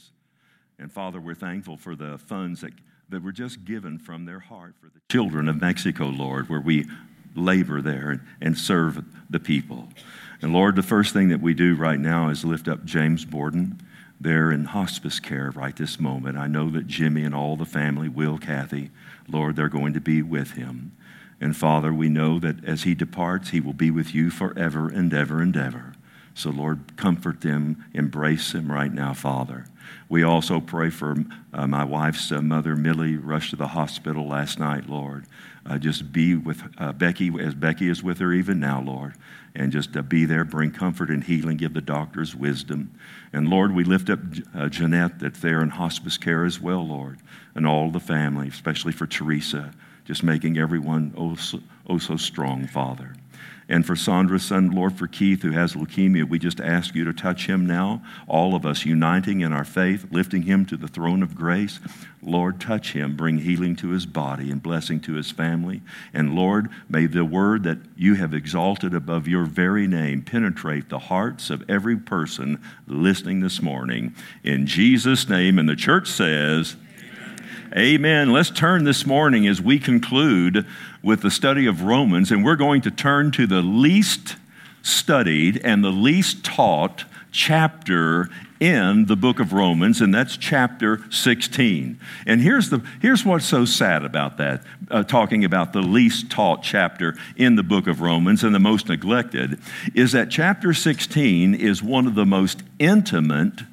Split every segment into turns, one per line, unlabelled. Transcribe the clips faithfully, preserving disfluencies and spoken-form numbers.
us. And Father, we're thankful for the funds that, that were just given from their heart for the children of Mexico, Lord, where we labor there and, and serve the people. And Lord, the first thing that we do right now is lift up James Borden. They're in hospice care right this moment. I know that Jimmy and all the family, Will, Kathy, Lord, they're going to be with him. And Father, we know that as he departs, he will be with you forever and ever and ever. So Lord, comfort them, embrace them right now, Father. We also pray for uh, my wife's uh, mother, Millie, rushed to the hospital last night, Lord. Uh, just be with uh, Becky as Becky is with her even now, Lord. And just uh, be there, bring comfort and healing, give the doctors wisdom. And Lord, we lift up uh, Jeanette that's there in hospice care as well, Lord. And all the family, especially for Teresa, just making everyone oh so, oh so strong, Father. And for Sandra's son, Lord, for Keith, who has leukemia, we just ask you to touch him now. All of us uniting in our faith, lifting him to the throne of grace. Lord, touch him, bring healing to his body and blessing to his family. And Lord, may the word that you have exalted above your very name penetrate the hearts of every person listening this morning. In Jesus' name, and the church says, amen. Let's turn this morning as we conclude with the study of Romans, and we're going to turn to the least studied and the least taught chapter in the book of Romans, and that's chapter sixteen. And here's the here's what's so sad about that, uh, talking about the least taught chapter in the book of Romans and the most neglected, is that chapter sixteen is one of the most intimate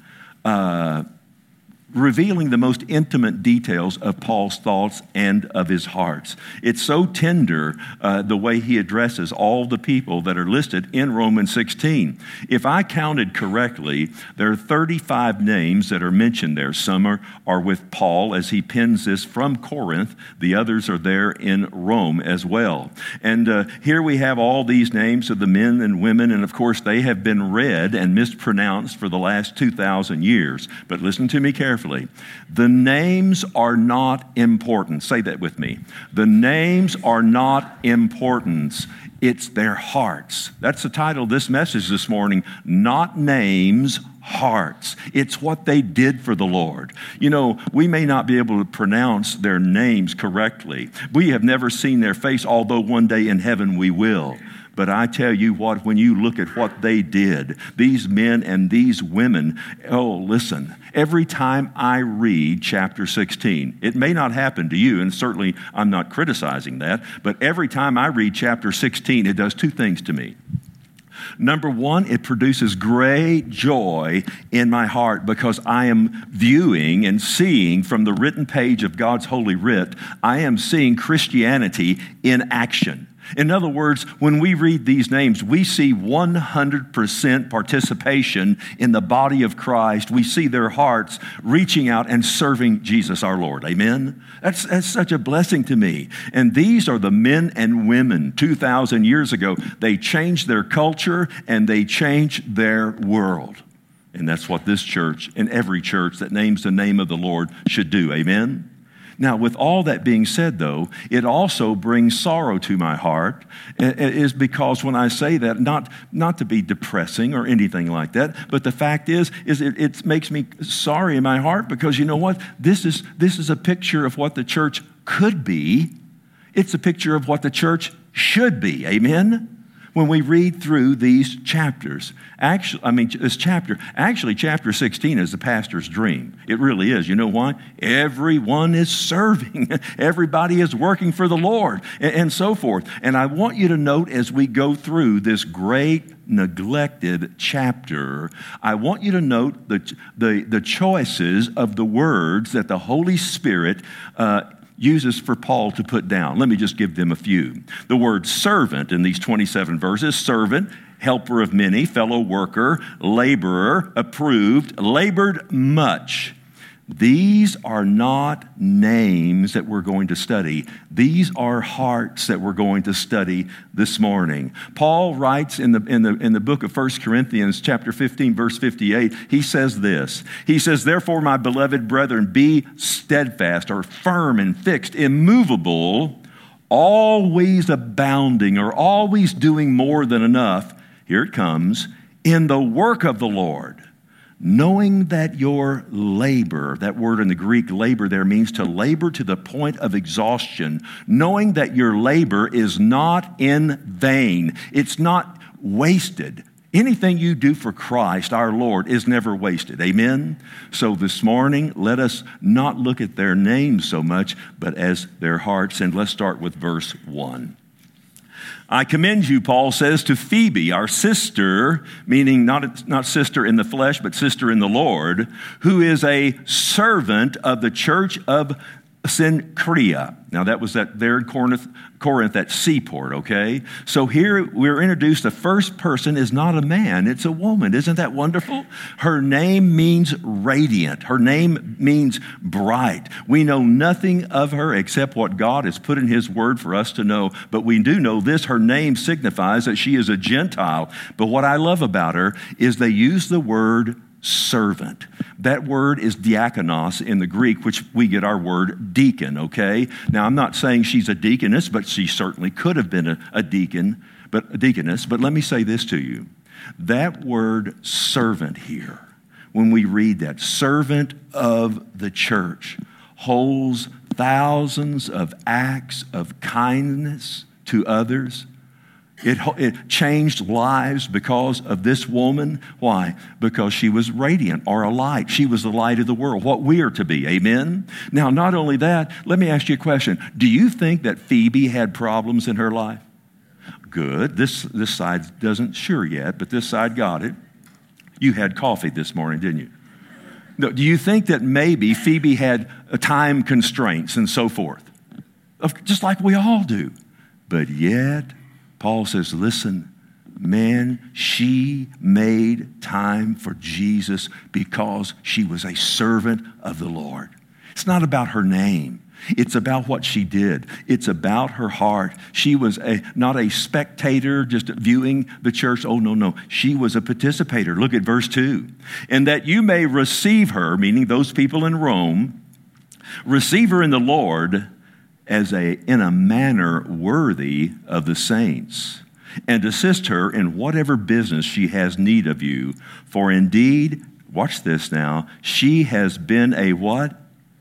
uh revealing the most intimate details of Paul's thoughts and of his hearts. It's so tender, uh, the way he addresses all the people that are listed in Romans sixteen. If I counted correctly, there are thirty-five names that are mentioned there. Some are, are with Paul as he pens this from Corinth. The others are there in Rome as well. And uh, here we have all these names of the men and women, and of course they have been read and mispronounced for the last two thousand years. But listen to me carefully. The names are not important. Say that with me. The names are not important. It's their hearts. That's the title of this message this morning. Not names, hearts. It's what they did for the Lord. You know, we may not be able to pronounce their names correctly. We have never seen their face, although one day in heaven we will. But I tell you what, when you look at what they did, these men and these women, oh, listen, every time I read chapter sixteen, it may not happen to you, and certainly I'm not criticizing that, but every time I read chapter sixteen, it does two things to me. Number one, it produces great joy in my heart because I am viewing and seeing from the written page of God's holy writ, I am seeing Christianity in action. In other words, when we read these names, we see one hundred percent participation in the body of Christ. We see their hearts reaching out and serving Jesus our Lord. Amen? That's, that's such a blessing to me. And these are the men and women two thousand years ago. They changed their culture and they changed their world. And that's what this church and every church that names the name of the Lord should do. Amen? Now, with all that being said, though, it also brings sorrow to my heart, is because when I say that, not, not to be depressing or anything like that, but the fact is, is it, it makes me sorry in my heart because you know what? This is, this is a picture of what the church could be. It's a picture of what the church should be. Amen? When we read through these chapters, actually, I mean, this chapter, actually, chapter sixteen is the pastor's dream. It really is. You know why? Everyone is serving. Everybody is working for the Lord and, and so forth. And I want you to note as we go through this great neglected chapter, I want you to note the, the, the choices of the words that the Holy Spirit uh, uses for Paul to put down. Let me just give them a few. The word servant in these twenty-seven verses, servant, helper of many, fellow worker, laborer, approved, labored much. These are not names that we're going to study. These are hearts that we're going to study this morning. Paul writes in the, in the, in the book of First Corinthians chapter fifteen, verse fifty-eight, he says this. He says, therefore, my beloved brethren, be steadfast or firm and fixed, immovable, always abounding or always doing more than enough. Here it comes, in the work of the Lord, knowing that your labor, that word in the Greek, labor there means to labor to the point of exhaustion, knowing that your labor is not in vain. It's not wasted. Anything you do for Christ, our Lord, is never wasted. Amen? So this morning, let us not look at their names so much, but as their hearts. And let's start with verse one. I commend you, Paul says, to Phoebe, our sister, meaning not, not sister in the flesh, but sister in the Lord, who is a servant of the church of Cenchrea. Now that was that there in Corinth, Corinth, that seaport, okay? So here we're introduced, the first person is not a man, it's a woman. Isn't that wonderful? Her name means radiant. Her name means bright. We know nothing of her except what God has put in his word for us to know. But we do know this, her name signifies that she is a Gentile. But what I love about her is they use the word servant. That word is diakonos in the Greek, which we get our word deacon, okay? Now, I'm not saying she's a deaconess, but she certainly could have been a, a deacon, but a deaconess. But let me say this to you. That word servant here, when we read that, servant of the church, holds thousands of acts of kindness to others. It, it changed lives because of this woman. Why? Because she was radiant or a light. She was the light of the world, what we are to be. Amen? Now, not only that, let me ask you a question. Do you think that Phoebe had problems in her life? Good. This, this side doesn't sure yet, but this side got it. You had coffee this morning, didn't you? No, do you think that maybe Phoebe had time constraints and so forth? Just like we all do. But yet, Paul says, listen, man, she made time for Jesus because she was a servant of the Lord. It's not about her name. It's about what she did. It's about her heart. She was a, not a spectator just viewing the church. Oh, no, no. She was a participator. Look at verse two. And that you may receive her, meaning those people in Rome, receive her in the Lord as a in a manner worthy of the saints, and assist her in whatever business she has need of you. For indeed, watch this now, she has been a what?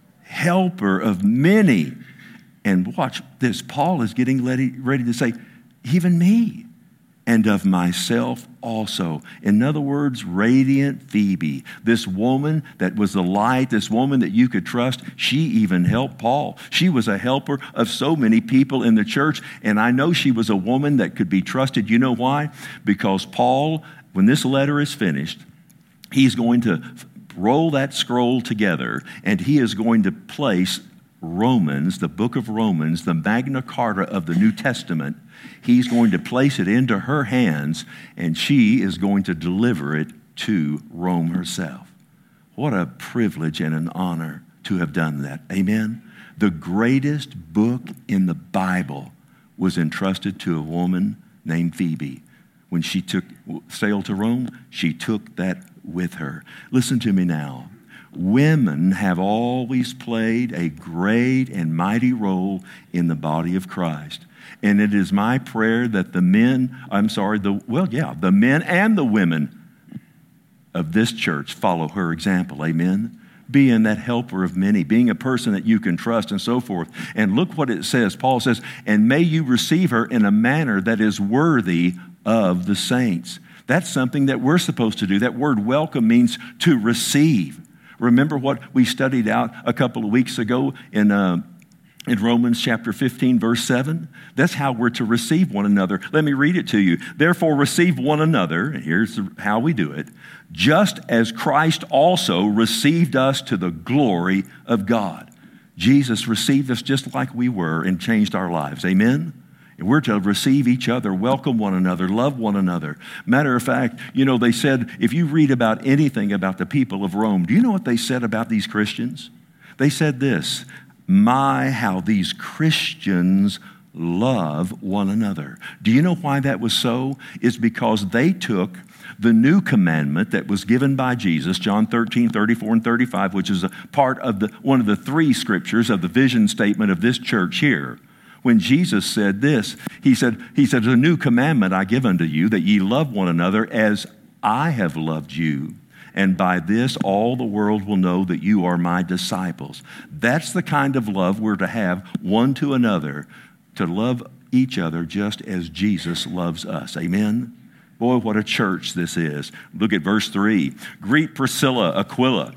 Helper of many. And watch this, Paul is getting ready, ready to say, even me, and of myself also. In other words, radiant Phoebe, this woman that was the light, this woman that you could trust, she even helped Paul. She was a helper of so many people in the church, and I know she was a woman that could be trusted. You know why? Because Paul, when this letter is finished, he's going to roll that scroll together, and he is going to place Romans, the book of Romans, the Magna Carta of the New Testament, he's going to place it into her hands, and she is going to deliver it to Rome herself. What a privilege and an honor to have done that. Amen? The greatest book in the Bible was entrusted to a woman named Phoebe. When she took sailed to Rome, she took that with her. Listen to me now. Women have always played a great and mighty role in the body of Christ. And it is my prayer that the men, I'm sorry, the well, yeah, the men and the women of this church follow her example. Amen? Being that helper of many, being a person that you can trust and so forth. And look what it says. Paul says, and may you receive her in a manner that is worthy of the saints. That's something that we're supposed to do. That word welcome means to receive. Remember what we studied out a couple of weeks ago in uh, in Romans chapter fifteen, verse seven? That's how we're to receive one another. Let me read it to you. Therefore, receive one another, and here's how we do it, just as Christ also received us to the glory of God. Jesus received us just like we were and changed our lives. Amen? And we're to receive each other, welcome one another, love one another. Matter of fact, you know, they said, if you read about anything about the people of Rome, do you know what they said about these Christians? They said this, my, how these Christians love one another. Do you know why that was so? It's because they took the new commandment that was given by Jesus, John thirteen, thirty-four, and thirty-five, which is a part of the one of the three scriptures of the vision statement of this church here. When Jesus said this, he said, he said, a new commandment I give unto you, that ye love one another as I have loved you. and by this all the world will know that you are my disciples. That's the kind of love we're to have one to another, to love each other just as Jesus loves us. Amen? Boy, what a church this is. Look at verse three. Greet Priscilla, Aquila,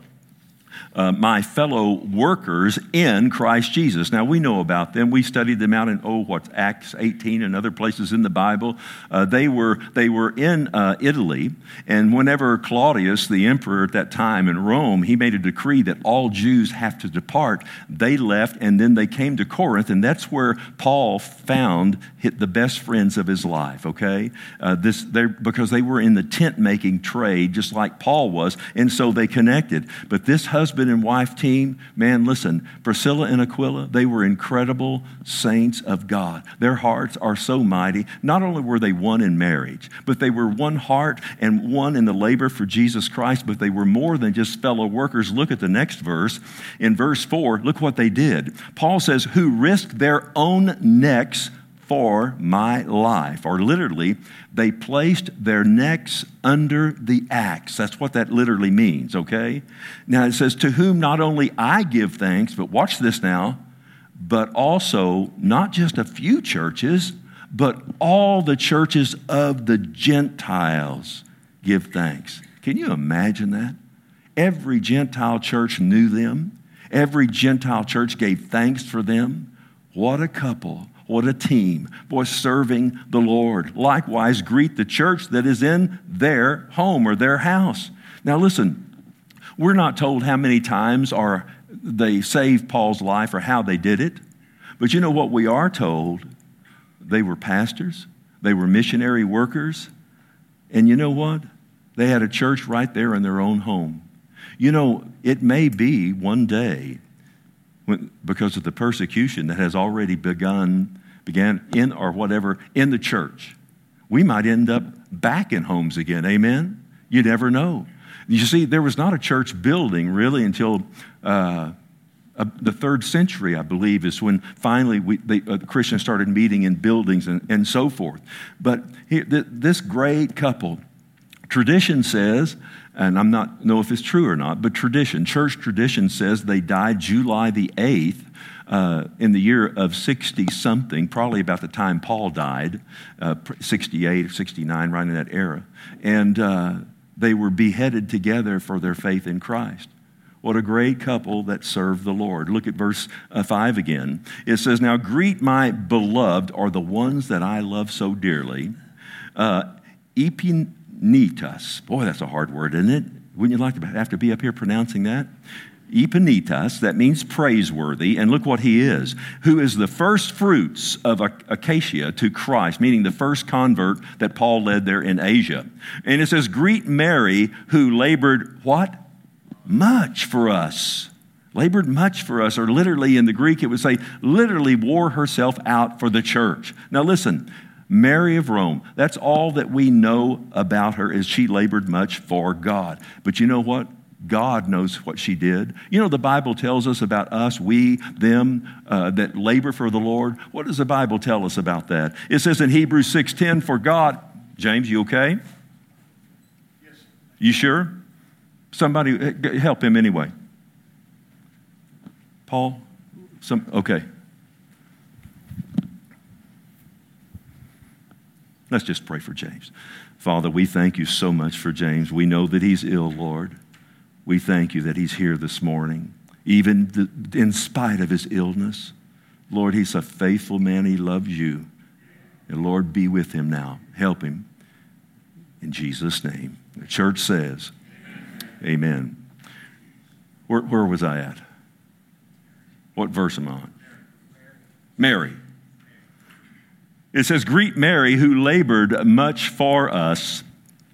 Uh, my fellow workers in Christ Jesus. Now, we know about them. We studied them out in, oh, what's Acts eighteen and other places in the Bible. Uh, they were they were in uh, Italy, and whenever Claudius, the emperor at that time in Rome, he made a decree that all Jews have to depart, they left, and then they came to Corinth, and that's where Paul found the best friends of his life, okay? Uh, this because they were in the tent-making trade, just like Paul was, and so they connected. But this husband and wife team, man, listen, Priscilla and Aquila, they were incredible saints of God. Their hearts are so mighty. Not only were they one in marriage, but they were one heart and one in the labor for Jesus Christ, but they were more than just fellow workers. Look at the next verse. In verse four, look what they did. Paul says, who risked their own necks for my life. Or literally, they placed their necks under the axe. That's what that literally means, okay? Now it says, to whom not only I give thanks, but watch this now, but also not just a few churches, but all the churches of the Gentiles give thanks. Can you imagine that? Every Gentile church knew them. Every Gentile church gave thanks for them. What a couple. What a team. Boy, serving the Lord. Likewise, greet the church that is in their home or their house. Now listen, we're not told how many times or they saved Paul's life or how they did it. But you know what we are told? They were pastors. They were missionary workers. And you know what? They had a church right there in their own home. You know, it may be one day, when, because of the persecution that has already begun, began in or whatever, in the church, we might end up back in homes again. Amen? You never know. You see, there was not a church building really until uh, uh, the third century, I believe, is when finally we, they, uh, the Christians started meeting in buildings and, and so forth. But here, th- this great couple, tradition says, and I'm not know if it's true or not, but tradition, church tradition says they died July the eighth uh, in the year of sixty-something, probably about the time Paul died, uh, sixty-eight or sixty-nine, right in that era. And uh, they were beheaded together for their faith in Christ. What a great couple that served the Lord. Look at verse uh, five again. It says, now greet my beloved, or the ones that I love so dearly, uh, Epinitas. Boy, that's a hard word, isn't it? Wouldn't you like to have to be up here pronouncing that? Epinitas, that means praiseworthy. And look what he is, who is the first fruits of Acacia to Christ, meaning the first convert that Paul led there in Asia. And it says, greet Mary, who labored what? Much for us. Labored much for us, or literally in the Greek, it would say, literally wore herself out for the church. Now listen, Mary of Rome, that's all that we know about her, is she labored much for God. But you know what? God knows what she did. You know, the Bible tells us about us, we, them, uh, that labor for the Lord. What does the Bible tell us about that? It says in Hebrews six ten, for God, James, you okay? Yes. You sure? Somebody help him anyway. Paul? Some, okay. Let's just pray for James. Father, we thank you so much for James. We know that he's ill, Lord. We thank you that he's here this morning, even in spite of his illness. Lord, he's a faithful man. He loves you. And Lord, be with him now. Help him. In Jesus' name. The church says, amen. Amen. Where, where was I at? What verse am I on? Mary. It says, greet Mary, who labored much for us,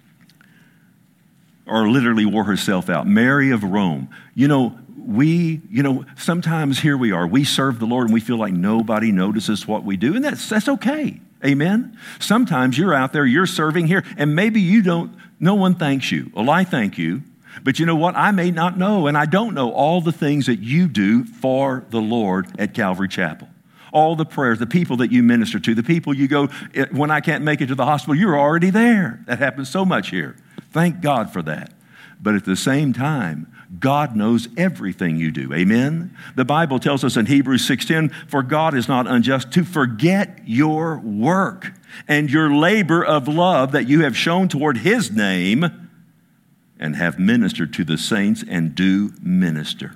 or literally wore herself out. Mary of Rome. You know, we, you know, sometimes here we are, we serve the Lord and we feel like nobody notices what we do, and that's, that's okay. Amen? Sometimes you're out there, you're serving here, and maybe you don't, no one thanks you. Well, I thank you. But you know what? I may not know, and I don't know all the things that you do for the Lord at Calvary Chapel. All the prayers, the people that you minister to, the people you go, when I can't make it to the hospital, you're already there. That happens so much here. Thank God for that. But at the same time, God knows everything you do. Amen? The Bible tells us in Hebrews six ten, for God is not unjust to forget your work and your labor of love that you have shown toward his name and have ministered to the saints and do minister.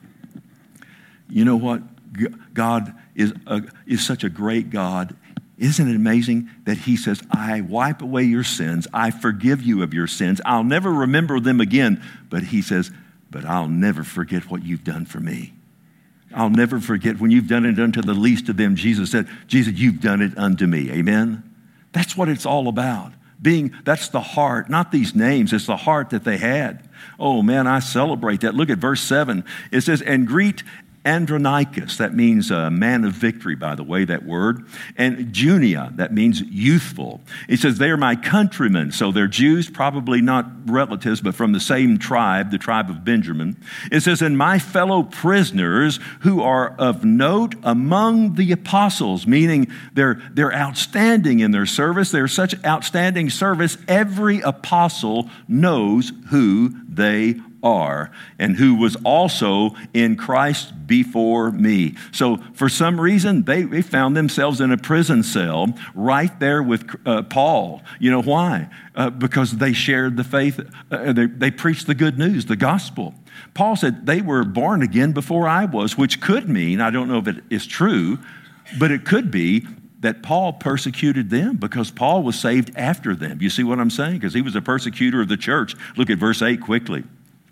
You know what? God is, a, is such a great God. Isn't it amazing that he says, I wipe away your sins. I forgive you of your sins. I'll never remember them again. But he says, but I'll never forget what you've done for me. I'll never forget when you've done it unto the least of them. Jesus said, Jesus, you've done it unto me. Amen? That's what it's all about. Being, that's the heart, not these names. It's the heart that they had. Oh, man, I celebrate that. Look at verse seven. It says, and greet Andronicus, that means a man of victory, by the way, that word. And Junia, that means youthful. It says, they are my countrymen. So they're Jews, probably not relatives, but from the same tribe, the tribe of Benjamin. It says, and my fellow prisoners who are of note among the apostles, meaning they're, they're outstanding in their service. They're such outstanding service, every apostle knows who they are. are, and who was also in Christ before me. So for some reason, they, they found themselves in a prison cell right there with uh, Paul. You know why? Uh, because they shared the faith. Uh, they, they preached the good news, the gospel. Paul said they were born again before I was, which could mean, I don't know if it is true, but it could be that Paul persecuted them because Paul was saved after them. You see what I'm saying? Because he was a persecutor of the church. Look at verse eight quickly.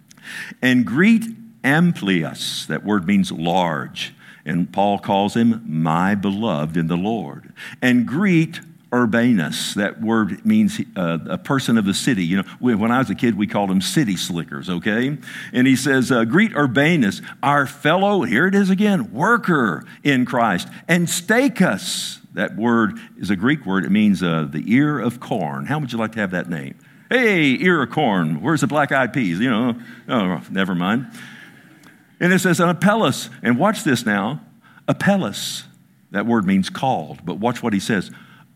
And greet Amplias, that word means large, and Paul calls him my beloved in the Lord. And greet Urbanus, that word means uh, a person of the city. You know, when I was a kid, we called them city slickers, okay? And he says, uh, greet Urbanus, our fellow, here it is again, worker in Christ. And Stachys, that word is a Greek word. It means uh, the ear of corn. How would you like to have that name? Hey, ear of corn, where's the black-eyed peas? You know, oh, never mind. And it says an Apelles, and watch this now. Apelles, that word means called, but watch what he says.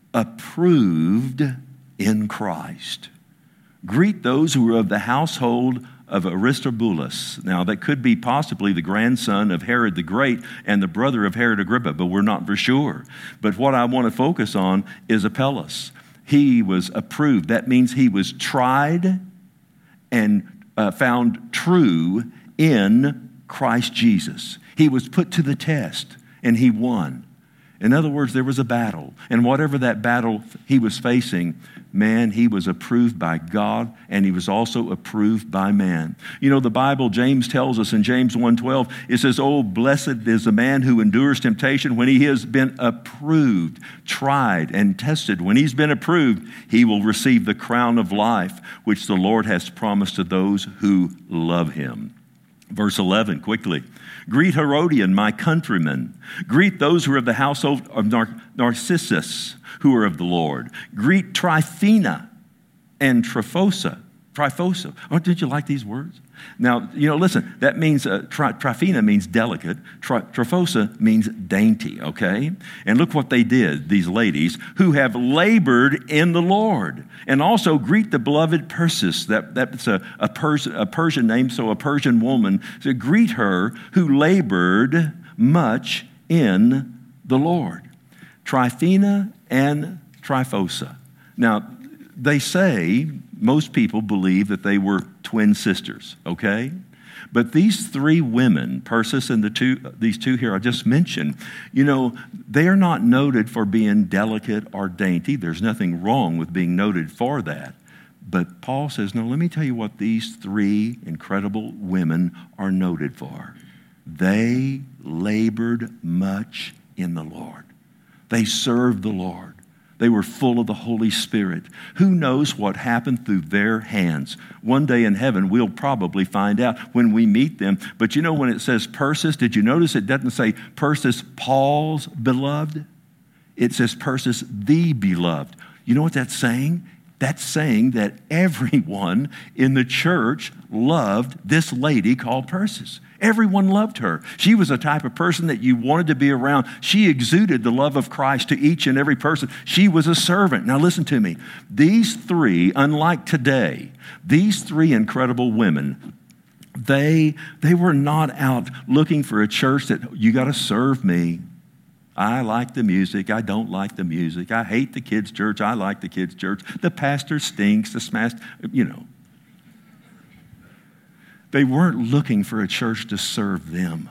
Approved in Christ. Greet those who are of the household of Aristobulus. Now, that could be possibly the grandson of Herod the Great and the brother of Herod Agrippa, but we're not for sure. But what I want to focus on is Apelles. He was approved. That means he was tried and uh, found true in Christ Jesus. He was put to the test, and he won. In other words, there was a battle. And whatever that battle he was facing, man, he was approved by God, and he was also approved by man. You know, the Bible, James tells us in James one twelve, it says, oh, blessed is the man who endures temptation when he has been approved, tried, and tested. When he's been approved, he will receive the crown of life, which the Lord has promised to those who love him. Verse eleven, quickly. Greet Herodian, my countrymen. Greet those who are of the household of Nar- Narcissus, who are of the Lord. Greet Tryphena and Tryphosa. Tryphosa. Oh, did you like these words? Now, you know, listen, that means, uh, tri- Tryphena means delicate. Tri- Tryphosa means dainty, okay? And look what they did, these ladies, who have labored in the Lord. And also greet the beloved Persis. That, that's a, a, Pers- a Persian name, so a Persian woman. So greet her who labored much in the Lord. Tryphena and Tryphosa. Now, they say, most people believe that they were twin sisters, okay? But these three women, Persis and the two, these two here I just mentioned, you know, they are not noted for being delicate or dainty. There's nothing wrong with being noted for that. But Paul says, no, let me tell you what these three incredible women are noted for. They labored much in the Lord. They served the Lord. They were full of the Holy Spirit. Who knows what happened through their hands? One day in heaven, we'll probably find out when we meet them. But you know, when it says Persis, did you notice it doesn't say Persis, Paul's beloved? It says Persis, the beloved. You know what that's saying? That's saying that everyone in the church loved this lady called Persis. Everyone loved her. She was a type of person that you wanted to be around. She exuded the love of Christ to each and every person. She was a servant. Now listen to me. These three, unlike today, these three incredible women, they, they were not out looking for a church that you got to serve me. I like the music. I don't like the music. I hate the kids' church. I like the kids' church. The pastor stinks. The smashed, you know. They weren't looking for a church to serve them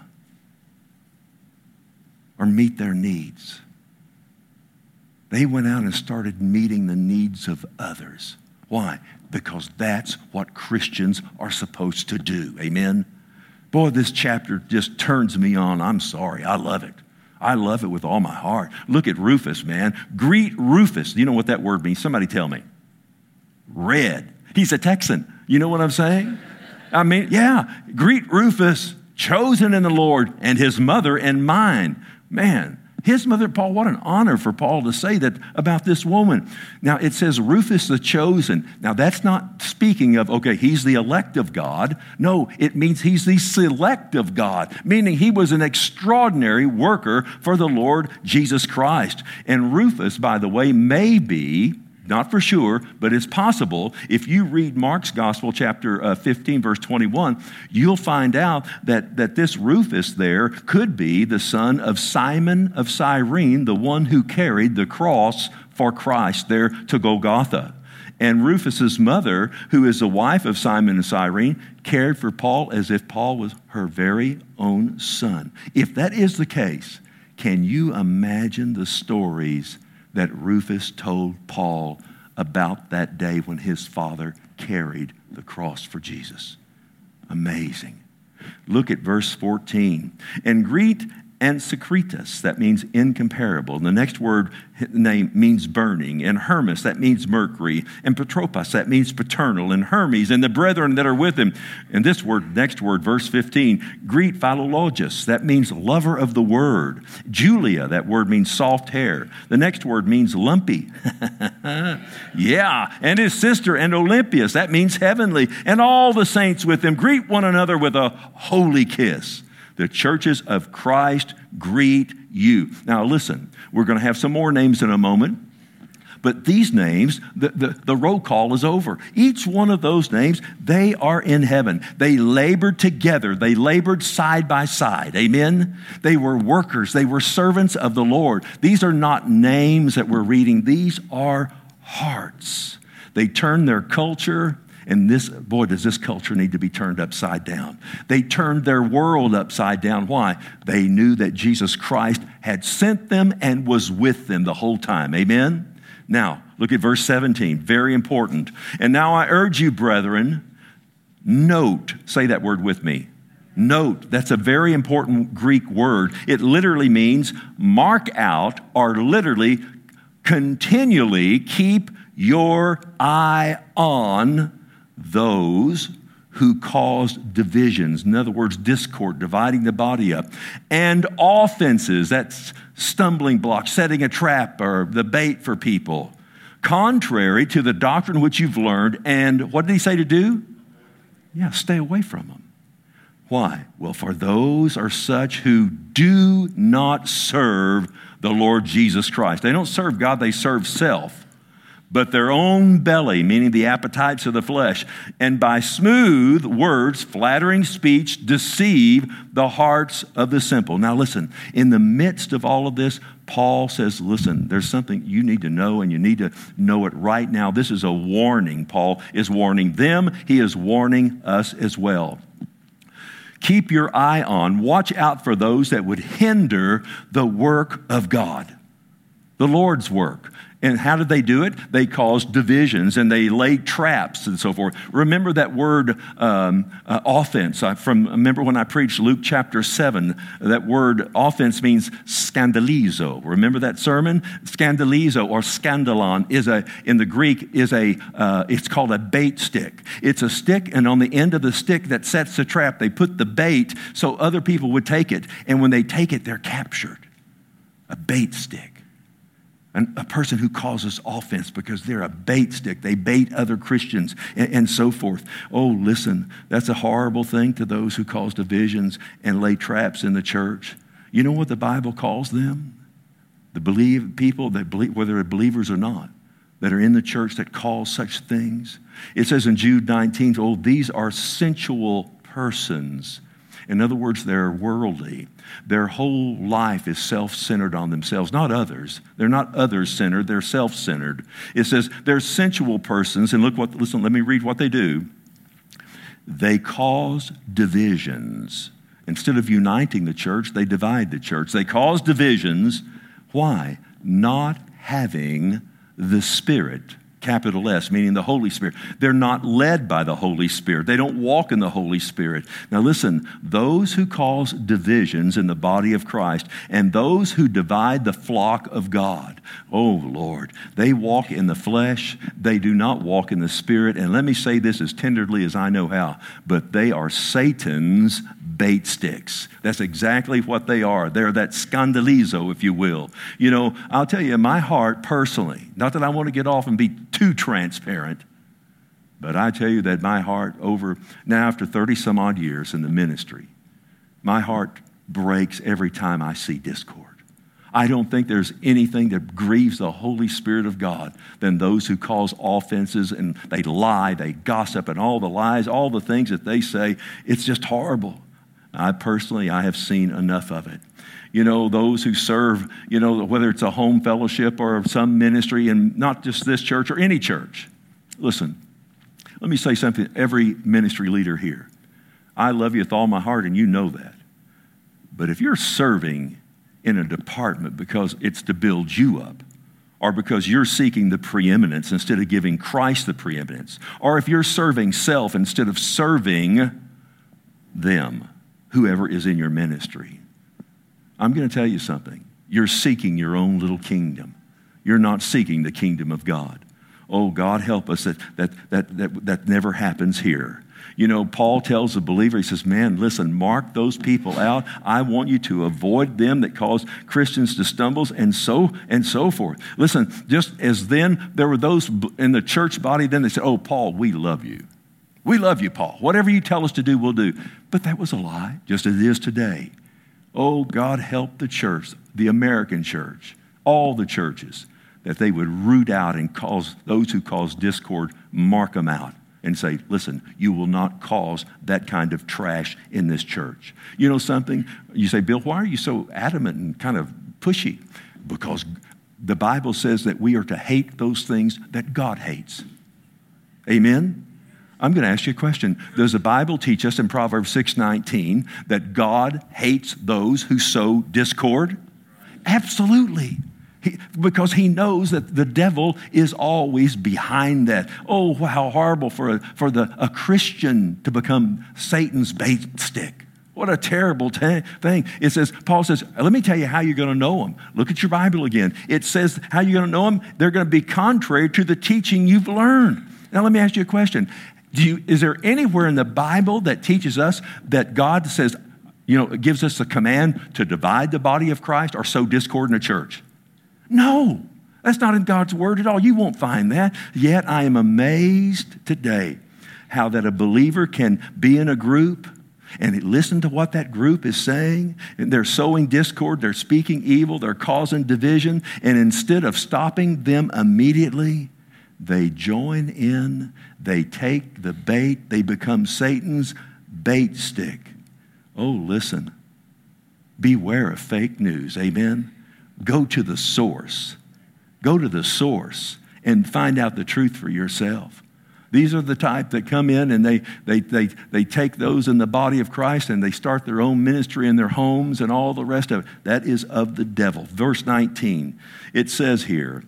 or meet their needs. They went out and started meeting the needs of others. Why? Because that's what Christians are supposed to do. Amen? Boy, this chapter just turns me on. I'm sorry. I love it. I love it with all my heart. Look at Rufus, man. Greet Rufus. Do you know what that word means? Somebody tell me. Red. He's a Texan. You know what I'm saying? I mean, yeah. Greet Rufus, chosen in the Lord, and his mother and mine. Man, his mother, Paul, what an honor for Paul to say that about this woman. Now, it says Rufus the chosen. Now, that's not speaking of, okay, he's the elect of God. No, it means he's the select of God, meaning he was an extraordinary worker for the Lord Jesus Christ. And Rufus, by the way, may be, not for sure, but it's possible. If you read Mark's Gospel, chapter uh, fifteen, verse twenty-one, you'll find out that, that this Rufus there could be the son of Simon of Cyrene, the one who carried the cross for Christ there to Golgotha. And Rufus's mother, who is the wife of Simon of Cyrene, cared for Paul as if Paul was her very own son. If that is the case, can you imagine the stories that Rufus told Paul about that day when his father carried the cross for Jesus? Amazing. Look at verse fourteen. And greet Ansicretus, that means incomparable. And the next word name means burning. And Hermas, that means Mercury. And Patrobas, that means paternal. And Hermes, and the brethren that are with him. And this word, next word, verse fifteen, greet Philologus, that means lover of the word. Julia, that word means soft hair. The next word means lumpy. Yeah, and his sister, and Olympias, that means heavenly. And all the saints with him, greet one another with a holy kiss. The churches of Christ greet you. Now listen, we're going to have some more names in a moment, but these names, the, the, the roll call is over. Each one of those names, they are in heaven. They labored together. They labored side by side. Amen? They were workers. They were servants of the Lord. These are not names that we're reading. These are hearts. They turned their culture. And this, boy, does this culture need to be turned upside down. They turned their world upside down. Why? They knew that Jesus Christ had sent them and was with them the whole time. Amen? Now, look at verse seventeen. Very important. And now I urge you, brethren, note. Say that word with me. Note. That's a very important Greek word. It literally means mark out, or literally continually keep your eye on those who caused divisions. In other words, discord, dividing the body up. And offenses, that's stumbling blocks, setting a trap or the bait for people. Contrary to the doctrine which you've learned. And what did he say to do? Yeah, stay away from them. Why? Well, for those are such who do not serve the Lord Jesus Christ. They don't serve God, they serve self. But their own belly, meaning the appetites of the flesh, and by smooth words, flattering speech, deceive the hearts of the simple. Now listen, in the midst of all of this, Paul says, listen, there's something you need to know, and you need to know it right now. This is a warning. Paul is warning them. He is warning us as well. Keep your eye on, watch out for those that would hinder the work of God, the Lord's work. And how did they do it? They caused divisions and they laid traps and so forth. Remember that word um, uh, offense. I from remember when I preached Luke chapter seven, that word offense means scandalizo. Remember that sermon? Scandalizo or scandalon is a, in the Greek, is a, uh, it's called a bait stick. It's a stick, and on the end of the stick that sets the trap, they put the bait so other people would take it. And when they take it, they're captured. A bait stick. And a person who causes offense because they're a bait stick. They bait other Christians and, and so forth. Oh, listen, that's a horrible thing to those who cause divisions and lay traps in the church. You know what the Bible calls them? The believe people that believe, whether they're believers or not, that are in the church that cause such things. It says in Jude nineteen, oh, these are sensual persons. In other words, they're worldly. Their whole life is self-centered on themselves, not others. They're not others-centered, they're self-centered. It says they're sensual persons, and look what, listen, let me read what they do. They cause divisions. Instead of uniting the church, they divide the church. They cause divisions. Why? Not having the Spirit. Capital S, meaning the Holy Spirit. They're not led by the Holy Spirit. They don't walk in the Holy Spirit. Now listen, those who cause divisions in the body of Christ and those who divide the flock of God, oh Lord, they walk in the flesh. They do not walk in the Spirit. And let me say this as tenderly as I know how, but they are Satan's bait sticks. That's exactly what they are. They're that scandalizo, if you will. You know, I'll tell you, my heart personally, not that I want to get off and be too transparent, but I tell you that my heart over, now after thirty some odd years in the ministry, my heart breaks every time I see discord. I don't think there's anything that grieves the Holy Spirit of God than those who cause offenses and they lie, they gossip, and all the lies, all the things that they say. It's just horrible. I personally, I have seen enough of it. You know, those who serve, you know, whether it's a home fellowship or some ministry, and not just this church or any church. Listen, let me say something to every ministry leader here. I love you with all my heart, and you know that. But if you're serving in a department because it's to build you up, or because you're seeking the preeminence instead of giving Christ the preeminence, or if you're serving self instead of serving them, whoever is in your ministry, I'm going to tell you something. You're seeking your own little kingdom. You're not seeking the kingdom of God. Oh, God help us that that that that, that never happens here. You know, Paul tells the believer, he says, man, listen, mark those people out. I want you to avoid them that cause Christians to stumble and so and so forth. Listen, just as then there were those in the church body, then they said, oh, Paul, we love you. We love you, Paul. Whatever you tell us to do, we'll do. But that was a lie, just as it is today. Oh, God help the church, the American church, all the churches, that they would root out and cause those who cause discord, mark them out and say, listen, you will not cause that kind of trash in this church. You know something? You say, Bill, why are you so adamant and kind of pushy? Because the Bible says that we are to hate those things that God hates. Amen? I'm going to ask you a question. Does the Bible teach us in Proverbs six nineteen that God hates those who sow discord? Absolutely. He, because he knows that the devil is always behind that. Oh, how horrible for, a, for the, a Christian to become Satan's bait stick. What a terrible t- thing. It says, Paul says, let me tell you how you're going to know them. Look at your Bible again. It says how you're going to know them. They're going to be contrary to the teaching you've learned. Now, let me ask you a question. Do you, is there anywhere in the Bible that teaches us that God says, you know, gives us a command to divide the body of Christ or sow discord in a church? No, that's not in God's word at all. You won't find that. Yet I am amazed today how that a believer can be in a group and listen to what that group is saying. And they're sowing discord, they're speaking evil, they're causing division. And instead of stopping them immediately, they join in, they take the bait, they become Satan's bait stick. Oh, listen, beware of fake news, amen? Go to the source. Go to the source and find out the truth for yourself. These are the type that come in and they, they, they, they take those in the body of Christ and they start their own ministry in their homes and all the rest of it. That is of the devil. Verse nineteen, it says here,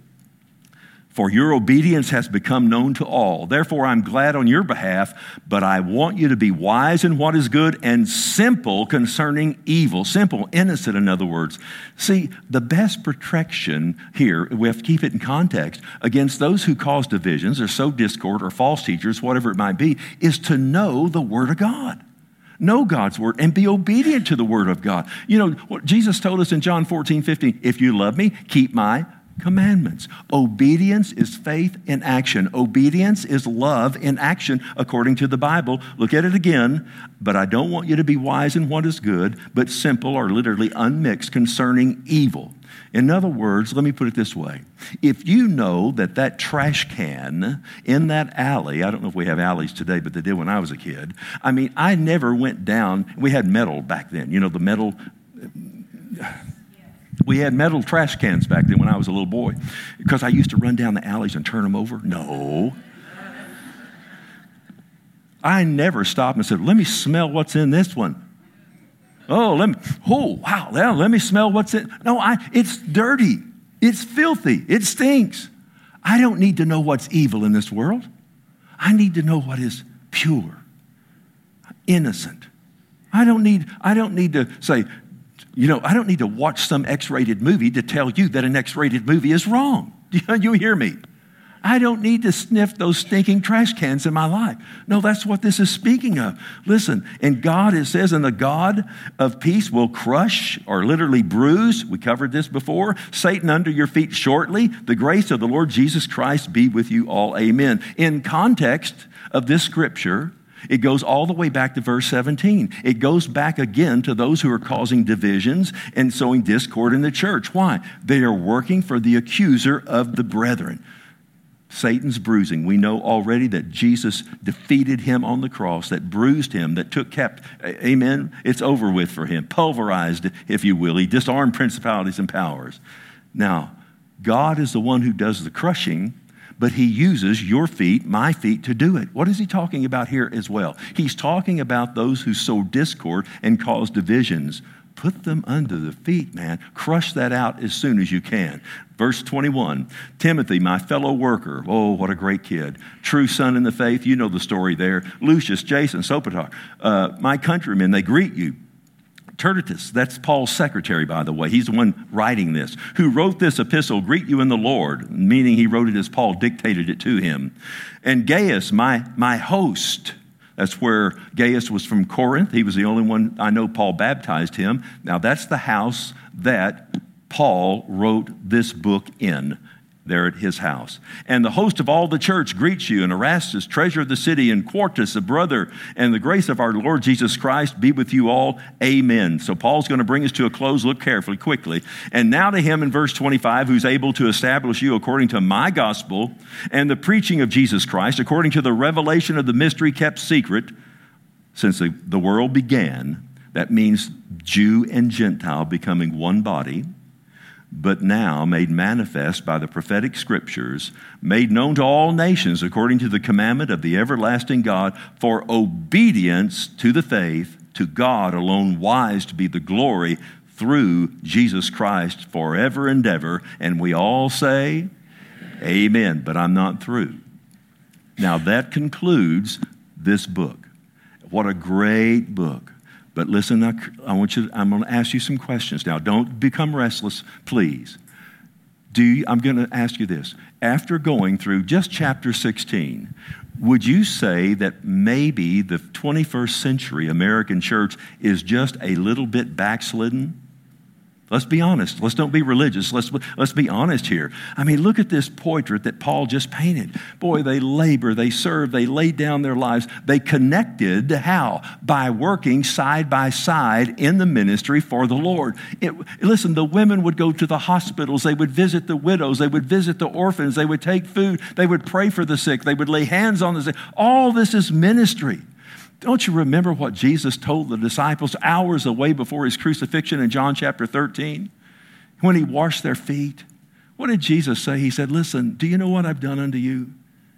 for your obedience has become known to all. Therefore, I'm glad on your behalf, but I want you to be wise in what is good and simple concerning evil. Simple, innocent, in other words. See, the best protection here, we have to keep it in context, against those who cause divisions or sow discord or false teachers, whatever it might be, is to know the Word of God. Know God's Word and be obedient to the Word of God. You know, what Jesus told us in John fourteen fifteen, if you love me, keep my commandments. Obedience is faith in action. Obedience is love in action according to the Bible. Look at it again. But I don't want you to be wise in what is good, but simple or literally unmixed concerning evil. In other words, let me put it this way. If you know that that trash can in that alley, I don't know if we have alleys today, but they did when I was a kid. I mean, I never went down. We had metal back then. You know, the metal... We had metal trash cans back then when I was a little boy because I used to run down the alleys and turn them over. No. I never stopped and said, let me smell what's in this one. Oh, let me, oh, wow, well, let me smell what's in. No, I, it's dirty. It's filthy. It stinks. I don't need to know what's evil in this world. I need to know what is pure, innocent. I don't need, I don't need to say, you know, I don't need to watch some X-rated movie to tell you that an X-rated movie is wrong. You hear me? I don't need to sniff those stinking trash cans in my life. No, that's what this is speaking of. Listen, and God, it says, and the God of peace will crush or literally bruise, we covered this before, Satan under your feet shortly. The grace of the Lord Jesus Christ be with you all. Amen. In context of this scripture, it goes all the way back to verse seventeen. It goes back again to those who are causing divisions and sowing discord in the church. Why? They are working for the accuser of the brethren. Satan's bruising. We know already that Jesus defeated him on the cross, that bruised him, that took kept, amen, it's over with for him. Pulverized, if you will. He disarmed principalities and powers. Now, God is the one who does the crushing, but he uses your feet, my feet, to do it. What is he talking about here as well? He's talking about those who sow discord and cause divisions. Put them under the feet, man. Crush that out as soon as you can. Verse twenty-one, Timothy, my fellow worker. Oh, what a great kid. True son in the faith. You know the story there. Lucius, Jason, Sopater, uh, my countrymen, they greet you. Tertius, that's Paul's secretary, by the way. He's the one writing this. Who wrote this epistle, greet you in the Lord, meaning he wrote it as Paul dictated it to him. And Gaius, my, my host. That's where Gaius was from Corinth. He was the only one I know Paul baptized him. Now, that's the house that Paul wrote this book in, there at his house. And the host of all the church greets you, and Erastus, treasurer of the city, and Quartus, a brother, and the grace of our Lord Jesus Christ be with you all. Amen. So Paul's going to bring us to a close. Look carefully, quickly. And now to him in verse twenty-five, who's able to establish you according to my gospel and the preaching of Jesus Christ, according to the revelation of the mystery kept secret since the, the world began. That means Jew and Gentile becoming one body, but now made manifest by the prophetic scriptures, made known to all nations according to the commandment of the everlasting God, for obedience to the faith, to God alone wise to be the glory through Jesus Christ forever and ever. And we all say, amen. But I'm not through. Now that concludes this book. What a great book. But listen, I, I want you. I'm going to ask you some questions now. Don't become restless, please. Do you, I'm going to ask you this. After going through just chapter sixteen, would you say that maybe the twenty-first century American church is just a little bit backslidden? Let's be honest. Let's don't be religious. Let's, let's be honest here. I mean, look at this portrait that Paul just painted. Boy, they labor, they serve, they laid down their lives. They connected, how? By working side by side in the ministry for the Lord. It, listen, the women would go to the hospitals. They would visit the widows. They would visit the orphans. They would take food. They would pray for the sick. They would lay hands on the sick. All this is ministry. Don't you remember what Jesus told the disciples hours away before his crucifixion in John chapter thirteen? When he washed their feet. What did Jesus say? He said, listen, do you know what I've done unto you?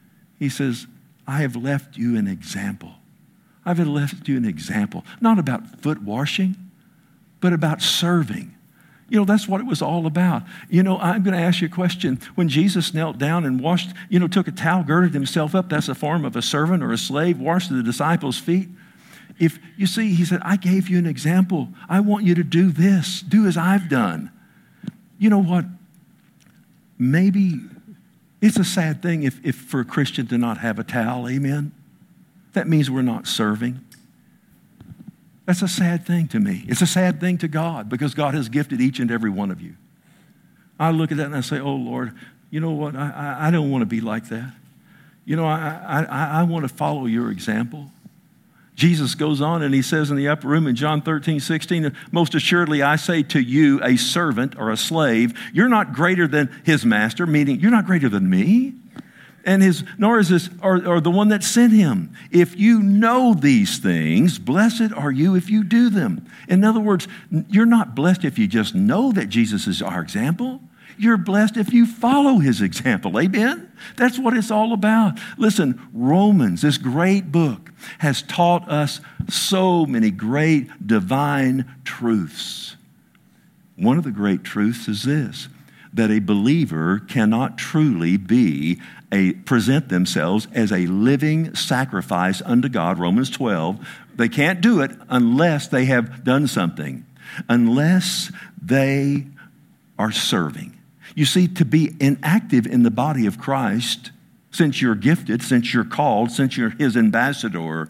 He says, I have left you an example. I've left you an example. Not about foot washing, but about serving. You know, that's what it was all about. You know, I'm going to ask you a question. When Jesus knelt down and washed, you know, took a towel, girded himself up, that's a form of a servant or a slave, washed the disciples' feet. If you see, he said, I gave you an example. I want you to do this. Do as I've done. You know what? Maybe it's a sad thing if, if for a Christian to not have a towel, amen? That means we're not serving. That's a sad thing to me. It's a sad thing to God because God has gifted each and every one of you. I look at that and I say, oh, Lord, you know what? I, I, I don't want to be like that. You know, I, I, I want to follow your example. Jesus goes on and he says in the upper room in John thirteen, sixteen, most assuredly I say to you, a servant or a slave, you're not greater than his master, meaning you're not greater than me. And his, nor is this, or, or the one that sent him. If you know these things, blessed are you if you do them. In other words, you're not blessed if you just know that Jesus is our example. You're blessed if you follow his example. Amen? That's what it's all about. Listen, Romans, this great book, has taught us so many great divine truths. One of the great truths is this, that a believer cannot truly be a present themselves as a living sacrifice unto God, Romans twelve. They can't do it unless they have done something, unless they are serving. You see, to be inactive in the body of Christ, since you're gifted, since you're called, since you're his ambassador,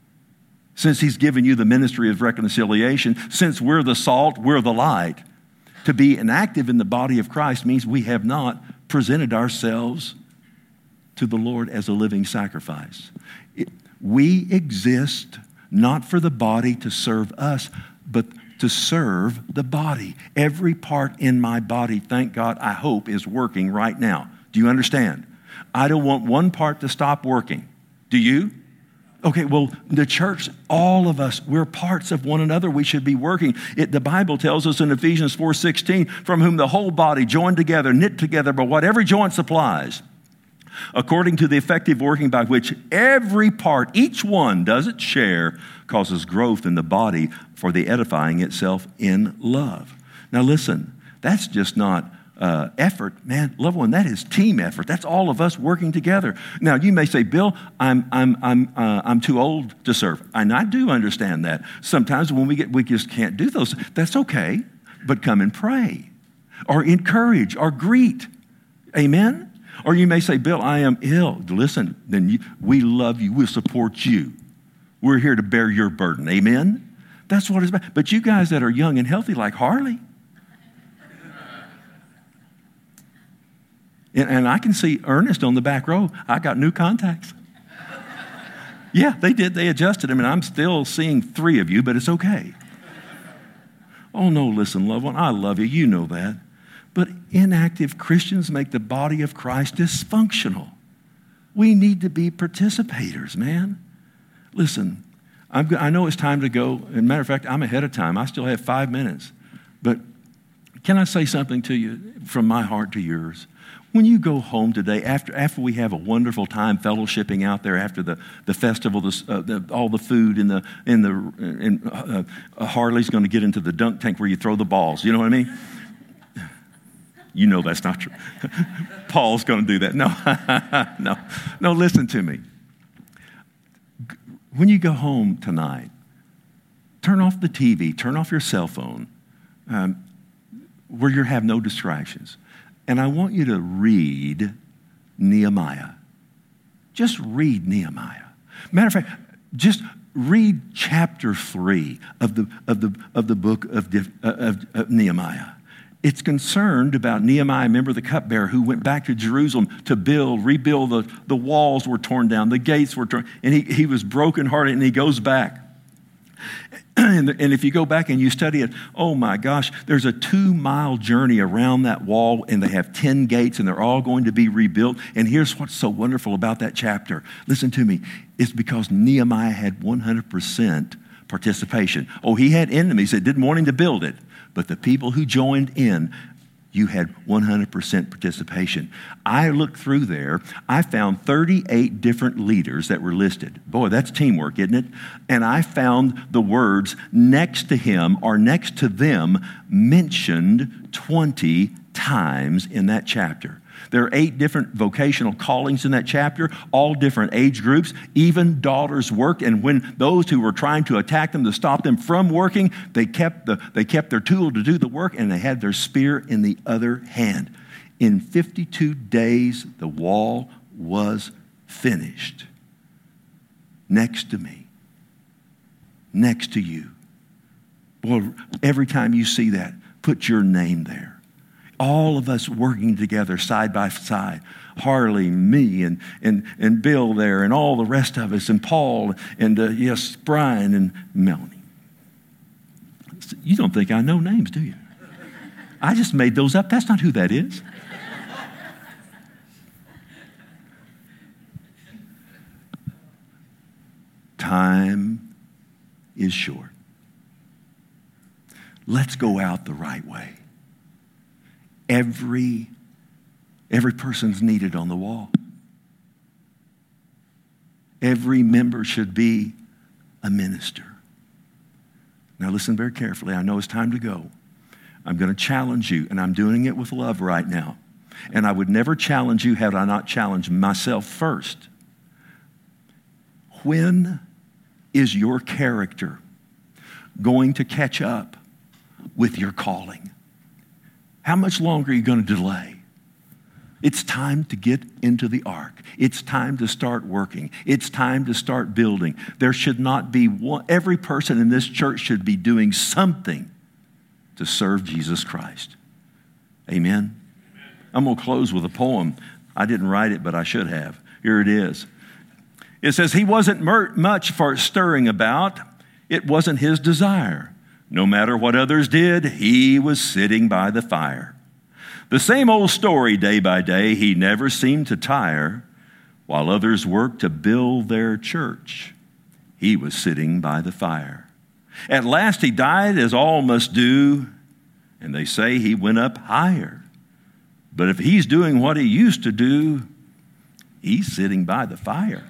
since he's given you the ministry of reconciliation, since we're the salt, we're the light, to be inactive in the body of Christ means we have not presented ourselves to the Lord as a living sacrifice. It, we exist not for the body to serve us, but to serve the body. Every part in my body, thank God, I hope, is working right now. Do you understand? I don't want one part to stop working. Do you? Okay, well, the church, all of us, we're parts of one another. We should be working. It, the Bible tells us in Ephesians four sixteen, from whom the whole body joined together, knit together by what every joint supplies, according to the effective working by which every part, each one does its share, causes growth in the body for the edifying itself in love. Now listen, that's just not uh, effort, man. Loved one, that is team effort. That's all of us working together. Now you may say, Bill, I'm I'm I'm uh, I'm too old to serve, and I do understand that. Sometimes when we get, we just can't do those. That's okay, but come and pray, or encourage, or greet. Amen. Or you may say, Bill, I am ill. Listen, then you, we love you. We'll support you. We're here to bear your burden. Amen? That's what it's about. But you guys that are young and healthy like Harley, and, and I can see Ernest on the back row. I got new contacts. Yeah, they did. They adjusted them, and I'm still seeing three of you, but it's okay. Oh, no, listen, loved one, I love you. You know that. But inactive Christians make the body of Christ dysfunctional. We need to be participators, man. Listen, I'm, I know it's time to go. As a matter of fact, I'm ahead of time. I still have five minutes. But can I say something to you from my heart to yours? When you go home today, after after we have a wonderful time fellowshipping out there, after the, the festival, the, uh, the, all the food in the in the in, uh, uh, Harley's going to get into the dunk tank where you throw the balls. You know what I mean? You know that's not true. Paul's going to do that. No, no, no, listen to me. When you go home tonight, turn off the T V, turn off your cell phone, um, where you have no distractions. And I want you to read Nehemiah. Just read Nehemiah. Matter of fact, just read chapter three of the, of the, of the book of, of, of Nehemiah. It's concerned about Nehemiah, remember the cupbearer who went back to Jerusalem to build, rebuild. The, the walls were torn down, the gates were torn, and he, he was brokenhearted, and he goes back. And, and if you go back and you study it, oh my gosh, there's a two-mile journey around that wall, and they have ten gates, and they're all going to be rebuilt. And here's what's so wonderful about that chapter. Listen to me. It's because Nehemiah had one hundred percent participation. Oh, he had enemies that didn't want him to build it. But the people who joined in, you had one hundred percent participation. I looked through there. I found thirty-eight different leaders that were listed. Boy, that's teamwork, isn't it? And I found the words next to him or next to them mentioned twenty times in that chapter. There are eight different vocational callings in that chapter, all different age groups. Even daughters worked, and when those who were trying to attack them to stop them from working, they kept the they kept their tool to do the work, and they had their spear in the other hand. In fifty-two days, the wall was finished. Next to me, next to you. Boy, every time you see that, put your name there. All of us working together side by side. Harley, me, and, and, and Bill there, and all the rest of us, and Paul, and uh, yes, Brian, and Melanie. You don't think I know names, do you? I just made those up. That's not who that is. Time is short. Let's go out the right way. Every, every person's needed on the wall. Every member should be a minister. Now listen very carefully. I know it's time to go. I'm going to challenge you, and I'm doing it with love right now. And I would never challenge you had I not challenged myself first. When is your character going to catch up with your calling? How much longer are you going to delay? It's time to get into the ark. It's time to start working. It's time to start building. There should not be one, every person in this church should be doing something to serve Jesus Christ. Amen? I'm going to close with a poem. I didn't write it, but I should have. Here it is. It says, he wasn't much for stirring about. It wasn't his desire. No matter what others did, he was sitting by the fire. The same old story day by day, he never seemed to tire. While others worked to build their church, he was sitting by the fire. At last he died as all must do, and they say he went up higher. But if he's doing what he used to do, he's sitting by the fire.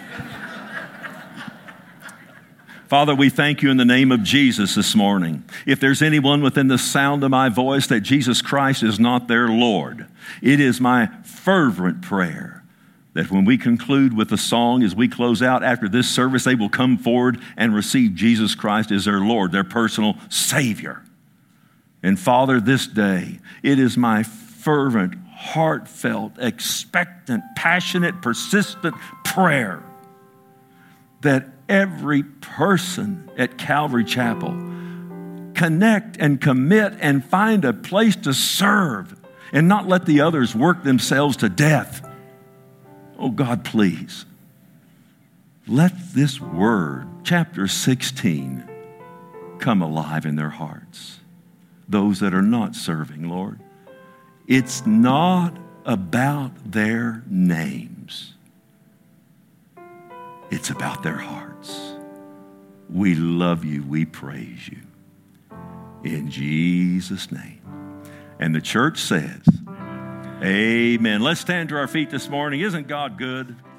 Father, we thank you in the name of Jesus this morning. If there's anyone within the sound of my voice that Jesus Christ is not their Lord, it is my fervent prayer that when we conclude with the song, as we close out after this service, they will come forward and receive Jesus Christ as their Lord, their personal Savior. And Father, this day, it is my fervent, heartfelt, expectant, passionate, persistent prayer that every person at Calvary Chapel connect and commit and find a place to serve and not let the others work themselves to death. Oh God, please, let this word, chapter sixteen, come alive in their hearts. Those that are not serving, Lord. It's not about their names. It's about their hearts. We love you. We praise you. In Jesus' name. And the church says, amen. Let's stand to our feet this morning. Isn't God good?